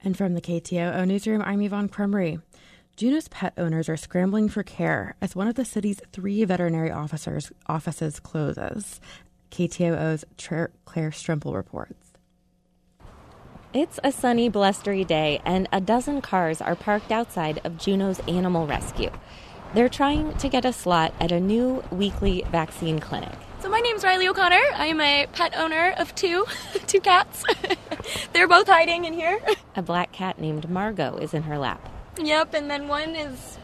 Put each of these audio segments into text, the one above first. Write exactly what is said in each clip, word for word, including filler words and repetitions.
And from the K T O O Newsroom, I'm Yvonne Crumry. Juneau's pet owners are scrambling for care as one of the city's three veterinary officers offices closes. K T O O's Claire Stremple reports. It's a sunny, blustery day, and a dozen cars are parked outside of Juneau's Animal Rescue. They're trying to get a slot at a new weekly vaccine clinic. So my name's Riley O'Connor. I'm a pet owner of two, two cats. They're both hiding in here. A black cat named Margot is in her lap. Yep, and then one is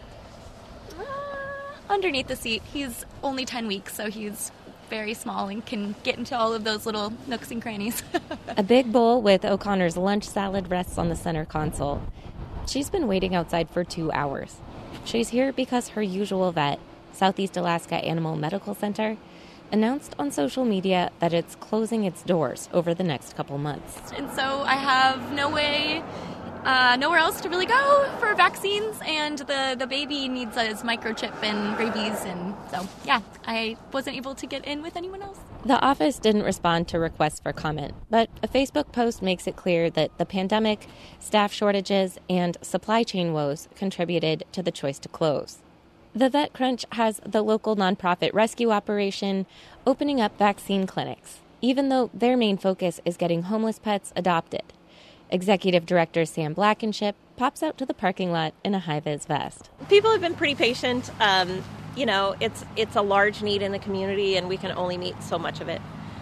uh, underneath the seat. He's only ten weeks, so he's very small and can get into all of those little nooks and crannies. A big bowl with O'Connor's lunch salad rests on the center console. She's been waiting outside for two hours. She's here because her usual vet, Southeast Alaska Animal Medical Center, announced on social media that it's closing its doors over the next couple months. And so I have no way, uh, nowhere else to really go for vaccines, and the, the baby needs his microchip and rabies, and so, yeah, I wasn't able to get in with anyone else. The office didn't respond to requests for comment, but a Facebook post makes it clear that the pandemic, staff shortages, and supply chain woes contributed to the choice to close. The Vet Crunch has the local nonprofit rescue operation opening up vaccine clinics, even though their main focus is getting homeless pets adopted. Executive Director Sam Blankenship pops out to the parking lot in a high-vis vest. People have been pretty patient. Um, you know, it's it's a large need in the community, and we can only meet so much of it.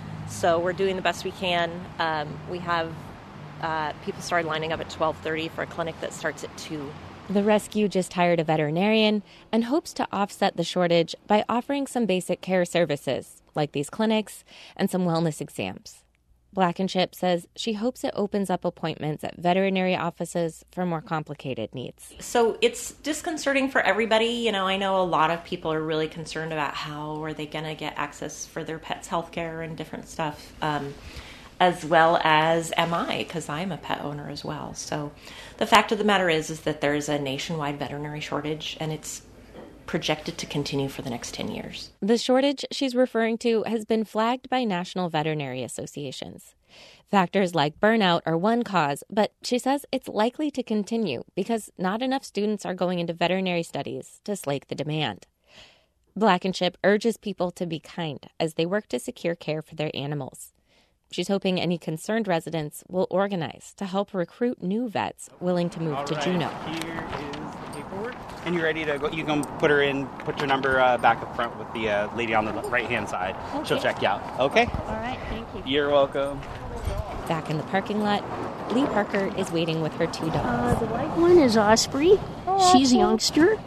So we're doing the best we can. Um, we have uh, people started lining up at twelve thirty for a clinic that starts at two. The rescue just hired a veterinarian and hopes to offset the shortage by offering some basic care services, like these clinics and some wellness exams. Blankenship says she hopes it opens up appointments at veterinary offices for more complicated needs. So it's disconcerting for everybody. You know, I know a lot of people are really concerned about how are they going to get access for their pets' health care and different stuff, um, as well as am I, because I'm a pet owner as well. So the fact of the matter is, is that there is a nationwide veterinary shortage, and it's projected to continue for the next ten years. The shortage she's referring to has been flagged by national veterinary associations. Factors like burnout are one cause, but she says it's likely to continue because not enough students are going into veterinary studies to slake the demand. Blankenship urges people to be kind as they work to secure care for their animals. She's hoping any concerned residents will organize to help recruit new vets willing to move All to right, Juneau. Here is the paperwork. And you're ready to go. You can put her in, put your number uh, back up front with the uh, lady on the right-hand side. Okay. She'll check you out. Okay? All right, thank you. You're welcome. Back in the parking lot, Lee Parker is waiting with her two dogs. Uh, the white one is Osprey. She's a youngster.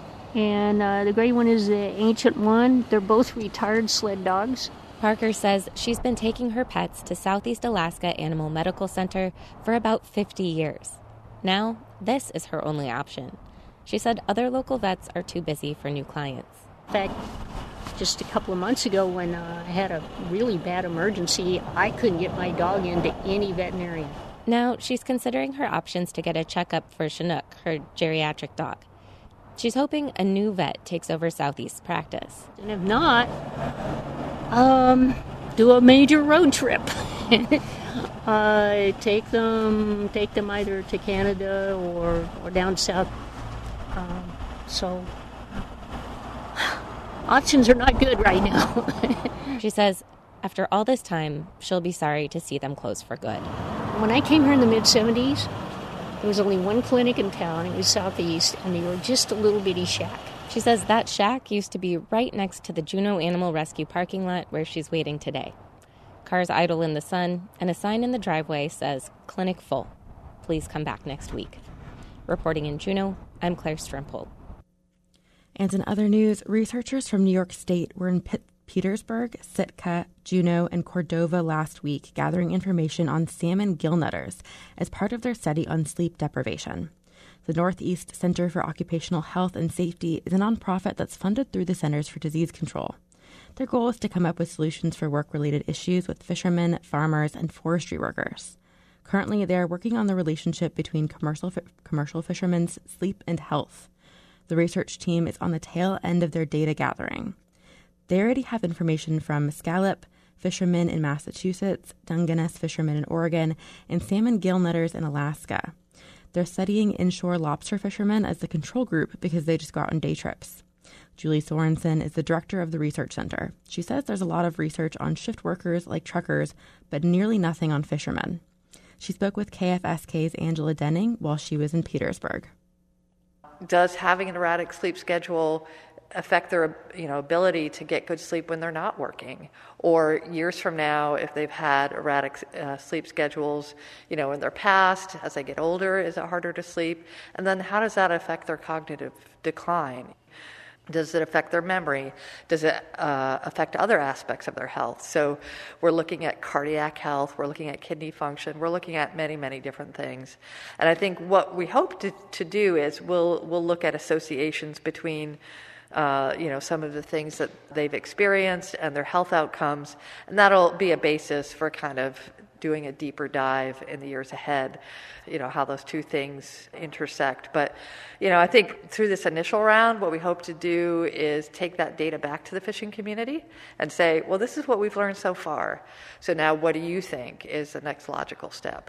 And uh, the gray one is the ancient one. They're both retired sled dogs. Parker says she's been taking her pets to Southeast Alaska Animal Medical Center for about fifty years. Now, this is her only option. She said other local vets are too busy for new clients. In fact, just a couple of months ago when uh, I had a really bad emergency, I couldn't get my dog into any veterinarian. Now, she's considering her options to get a checkup for Chinook, her geriatric dog. She's hoping a new vet takes over Southeast's practice. And if not, um, do a major road trip. uh, take them, take them either to Canada or, or down south. Um, so, options are not good right now. She says after all this time, she'll be sorry to see them close for good. When I came here in the mid-seventies, there was only one clinic in town. It was Southeast, and they were just a little bitty shack. She says that shack used to be right next to the Juneau Animal Rescue parking lot where she's waiting today. Cars idle in the sun, and a sign in the driveway says, "Clinic full. Please come back next week." Reporting in Juneau, I'm Claire Stremple. And in other news, researchers from New York State were in Pitt- Petersburg, Sitka, Juneau, and Cordova last week gathering information on salmon gillnetters as part of their study on sleep deprivation. The Northeast Center for Occupational Health and Safety is a nonprofit that's funded through the Centers for Disease Control. Their goal is to come up with solutions for work-related issues with fishermen, farmers, and forestry workers. Currently, they are working on the relationship between commercial fi- commercial fishermen's sleep and health. The research team is on the tail end of their data gathering. They already have information from scallop fishermen in Massachusetts, Dungeness fishermen in Oregon, and salmon gillnetters in Alaska. They're studying inshore lobster fishermen as the control group because they just go out on day trips. Julie Sorensen is the director of the research center. She says there's a lot of research on shift workers like truckers, but nearly nothing on fishermen. She spoke with K F S K's Angela Denning while she was in Petersburg. Does having an erratic sleep schedule affect their you know, ability to get good sleep when they're not working? Or years from now, if they've had erratic uh, sleep schedules, you know, in their past, as they get older, is it harder to sleep? And then how does that affect their cognitive decline? Does it affect their memory? Does it uh, affect other aspects of their health? So we're looking at cardiac health, we're looking at kidney function, we're looking at many, many different things. And I think what we hope to, to do is we'll we'll look at associations between uh, you know, some of the things that they've experienced and their health outcomes, and that'll be a basis for kind of doing a deeper dive in the years ahead, you know, how those two things intersect. But, you know, I think through this initial round, what we hope to do is take that data back to the fishing community and say, well, this is what we've learned so far. So now what do you think is the next logical step?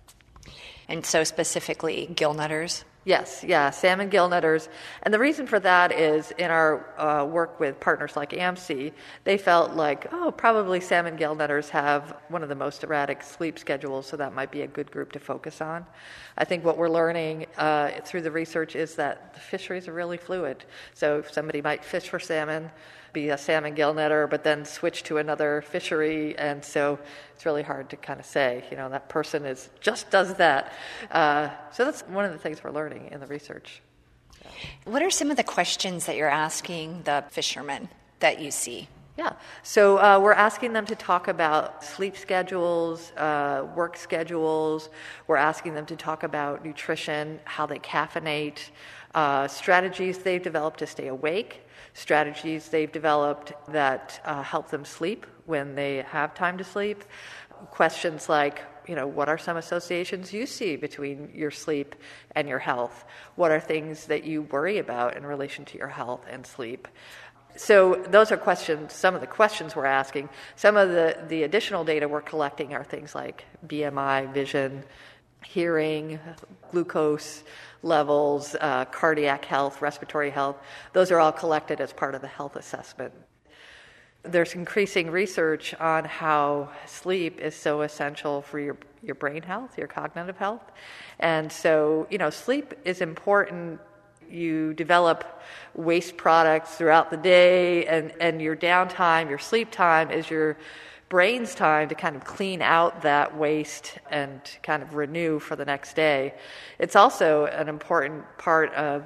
And so specifically gill nutters? Yes, yeah, salmon gill nutters. And the reason for that is in our uh, work with partners like A M C, they felt like, oh, probably salmon gill nutters have one of the most erratic sleep schedules, so that might be a good group to focus on. I think what we're learning uh, through the research is that the fisheries are really fluid. So if somebody might fish for salmon, be a salmon gill nutter, but then switch to another fishery, and so it's really hard to kind of say, you know, that person is just does that. Uh, so that's one of the things we're learning in the research. Yeah. What are some of the questions that you're asking the fishermen that you see? Yeah, so uh, we're asking them to talk about sleep schedules, uh, work schedules. We're asking them to talk about nutrition, how they caffeinate, uh, strategies they've developed to stay awake, strategies they've developed that uh, help them sleep when they have time to sleep. Questions like, you know, what are some associations you see between your sleep and your health? What are things that you worry about in relation to your health and sleep? So those are questions, some of the questions we're asking. Some of the, the additional data we're collecting are things like B M I, vision, hearing, glucose levels, uh, cardiac health, respiratory health. Those are all collected as part of the health assessment. There's increasing research on how sleep is so essential for your, your brain health, your cognitive health. And so, you know, sleep is important. You develop waste products throughout the day, and, and your downtime, your sleep time is your brain's time to kind of clean out that waste and kind of renew for the next day. It's also an important part of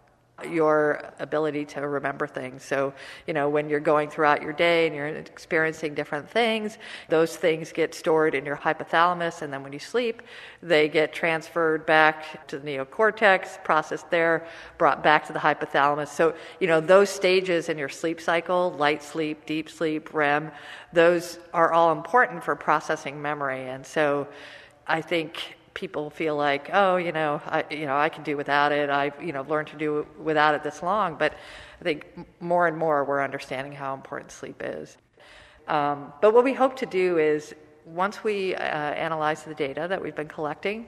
your ability to remember things. So, you know, when you're going throughout your day and you're experiencing different things, those things get stored in your hypothalamus, and then when you sleep, they get transferred back to the neocortex, processed there, brought back to the hypothalamus. So, you know, those stages in your sleep cycle, light sleep, deep sleep, R E M, those are all important for processing memory. And so I think people feel like, oh, you know, I, you know, I can do without it. I've, you know, learned to do without it this long. But I think more and more we're understanding how important sleep is. Um, but what we hope to do is once we uh, analyze the data that we've been collecting,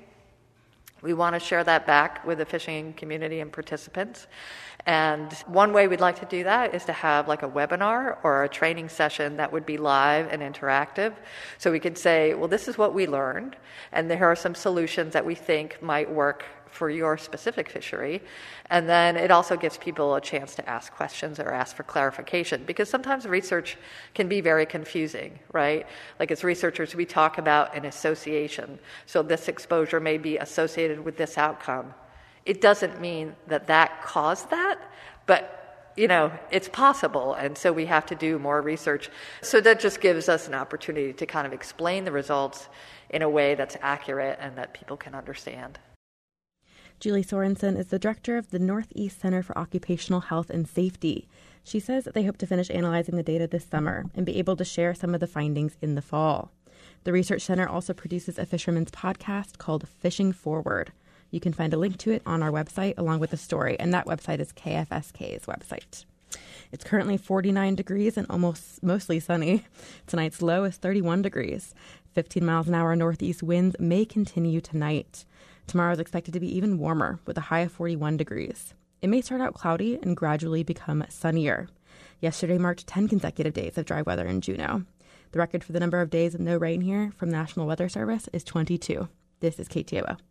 we want to share that back with the fishing community and participants. And one way we'd like to do that is to have like a webinar or a training session that would be live and interactive. So we could say, well, this is what we learned, and here are some solutions that we think might work for your specific fishery. And then it also gives people a chance to ask questions or ask for clarification, because sometimes research can be very confusing, right? Like as researchers, we talk about an association. So this exposure may be associated with this outcome. It doesn't mean that that caused that, but you know, it's possible, and so we have to do more research. So that just gives us an opportunity to kind of explain the results in a way that's accurate and that people can understand. Julie Sorensen is the director of the Northeast Center for Occupational Health and Safety. She says that they hope to finish analyzing the data this summer and be able to share some of the findings in the fall. The Research Center also produces a fisherman's podcast called Fishing Forward. You can find a link to it on our website along with the story, and that website is K F S K's website. It's currently forty-nine degrees and almost mostly sunny. Tonight's low is thirty-one degrees. fifteen miles an hour northeast winds may continue tonight. Tomorrow is expected to be even warmer with a high of forty-one degrees. It may start out cloudy and gradually become sunnier. Yesterday marked ten consecutive days of dry weather in Juneau. The record for the number of days of no rain here from National Weather Service is twenty-two. This is K T O O.